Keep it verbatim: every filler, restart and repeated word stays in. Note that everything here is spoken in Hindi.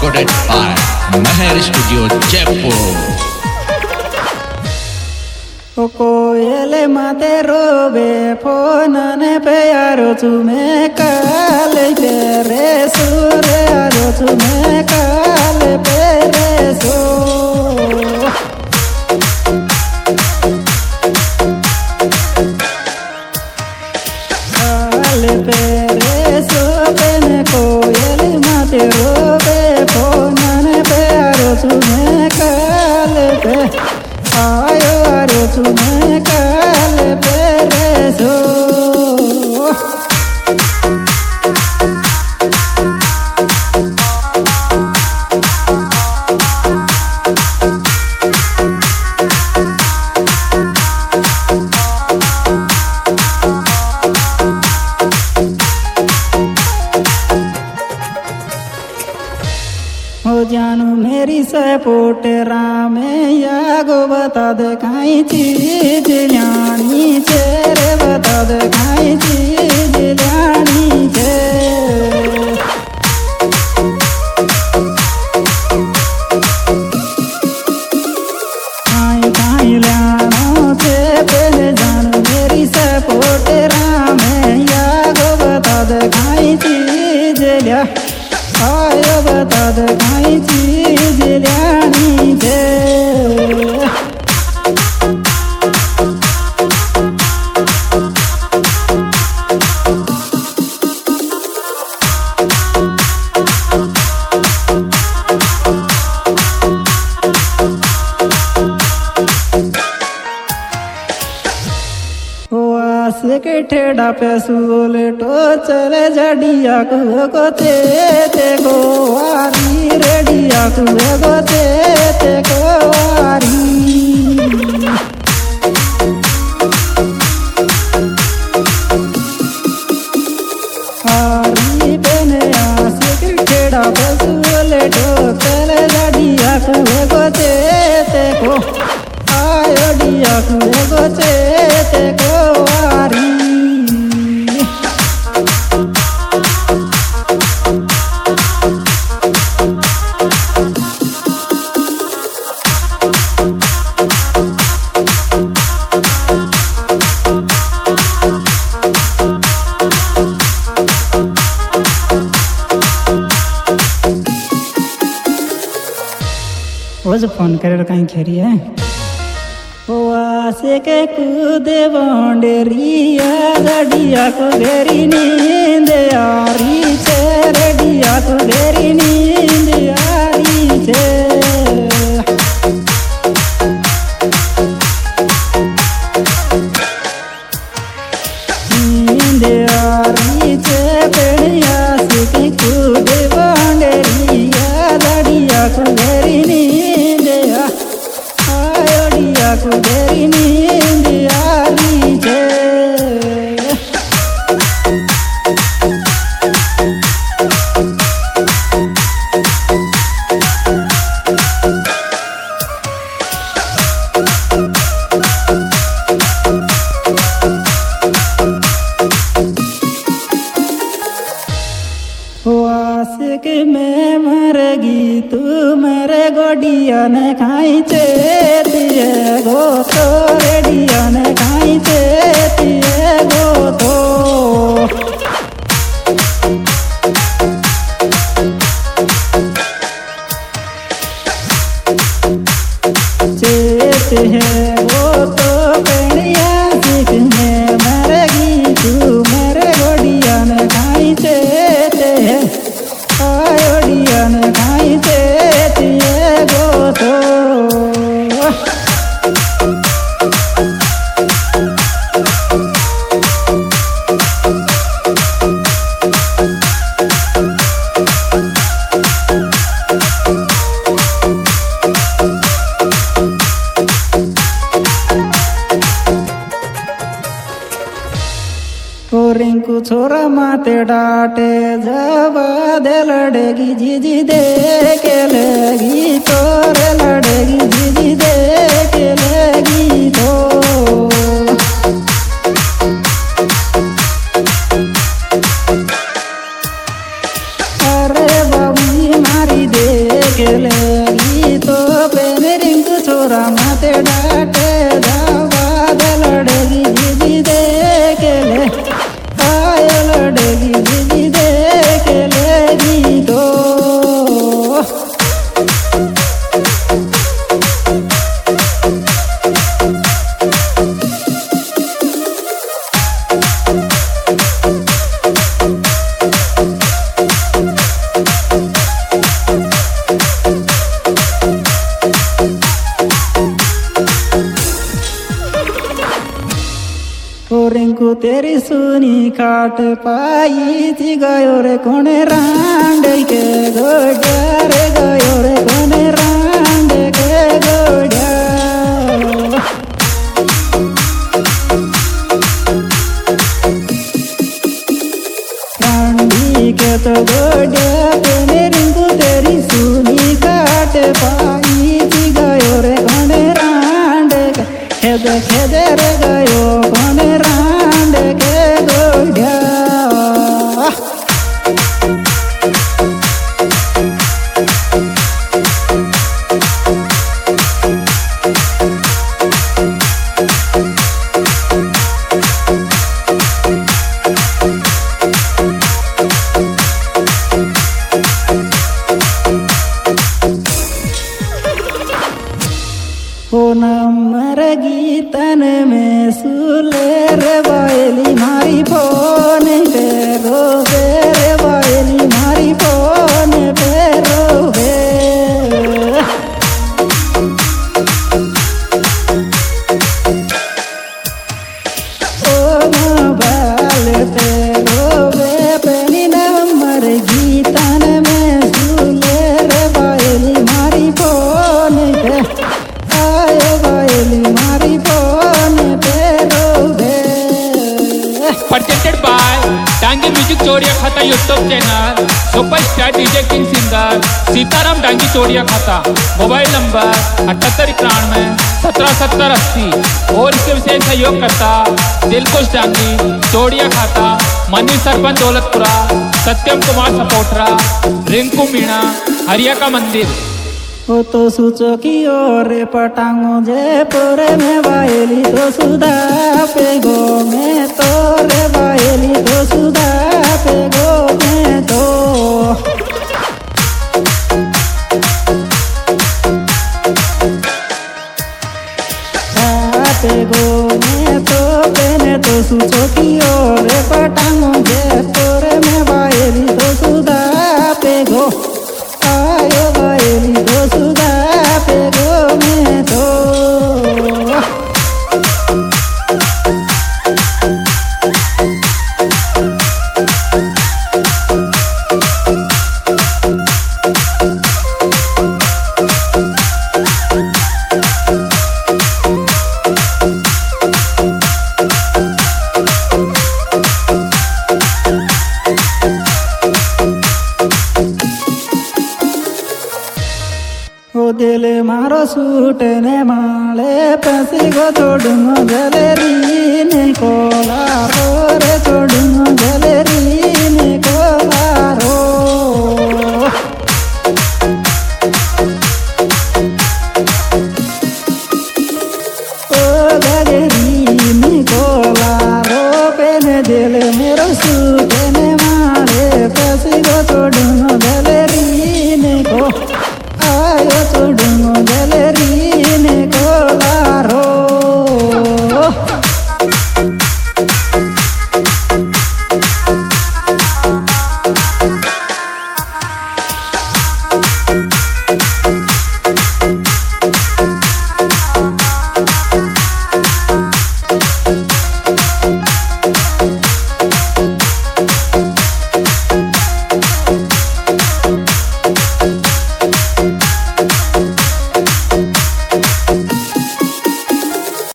recorded by Meher Studio, Jaipur. O koyele mate robe ponane pe aro tume kale pere sure aro tume kale pere so kale pere so pene koyele mate robe ponane pe aro tume kale pe ayo aro tume kale pere so हो जानू मेरी सपोर्ट रामे यागो बता दे काई चीज ल्याणी छे रे बता दे काई चीज ल्याणी छे काई काई ल्याणो छे पहले जानू मेरी सपोर्ट रामे यागो बता दे काई चीज ल्या आयो बता दे काई चीज ल्याणी छे से के ठेड़ा पे सुले तो चले जडिया को गोते ते को आरी रेडिया को गोते ते को आरी आरी बने आसे के ठेड़ा पे सुले तो चले जडिया को गोते ते को आयो डिया को गोते ते को आरी रोज फोन करे कहीं खेरी है ओ आसे के कूदे बॉन्डरिया जडिया को घेरी नींद यारी छे रेडिया को घेरी नींद यारी छे नींद यारी छे पेड़िया से के कूदे बॉन्डरिया जडिया को घेरी नींद या आयोडिया को घेरी नींद यारी छे आशिक में मरगी तू मेरे गोडिया ने खाई चेतिए गो तो रेडिया ने खाई चेतिए गो तो चेत है वो तो पेड़िया सिख में मरगी तू मेरे गोडिया ने खाई चेते है आयोडिया ने खाई चेतिए गो तो रिंकू छोरा माते डाटे जब दे लड़ेगी जीजी दे के लेगी तोरे लड़ेगी जीजी दे के लेगी तो अरे बाबू मारी दे मोरा माते डाटे दावाद लड़ेगी दीदी देख ले आय लड़ेगी दीदी देख लेगी तो रिंकू तेरी सुनी काट पाई थी गयो रे कोने रांड के गोड्या रे गयो रे कोने रांड के गोड्या रांडी के तो गोड्या तेरे रिंकू तेरी सुनी काट पाई थी गयो रे कोने रांड के खेदे खेदे रे गयो कोने रांड के गोड्या ओ नंबर गीतन में सुले रे बायली मारी फोन पे रोवे रे बायली मारी फोन पे रोवे ओ मोबाइल पे रोवे पहली नंबर गीतन में सुले रे बायली मारी फोन पे presented by Dangi music Choriya Khata YouTube channel superstar DJ king singer Sitaram Dangi Choriya Khata mobile number अठहत्तर इक्यानवे सत्रह सत्तर अस्सी और इसके विशेष सहयोग करता दिलकुश डांगी चोरिया खाता मनी सरपंच दौलतपुरा सत्यम कुमार सपोटरा रिंकू मीणा हरिया का मंदिर ओ तो सोचो कि और पटांगो जे पोरे में बायली तो सुधा पे गो में तो रे बायली तो सुधा पे गो में तो पे गो में तो पेने तो सोचो कि और पटांगो जे पोरे में बायली तो सुधा पे गो आयो बायली तो सुधा पे गो में तो ओ दिल मारो सूट ने माले पैसे को छोड़ूंगा गैलरी ने कोला रो रे छोड़ूंगा गैलरी ने कोला रो ओ गैलरी ने कोला रो पेने दिल मेरो सूट ने माले पैसे को छोड़ूंगा गैलरी ने को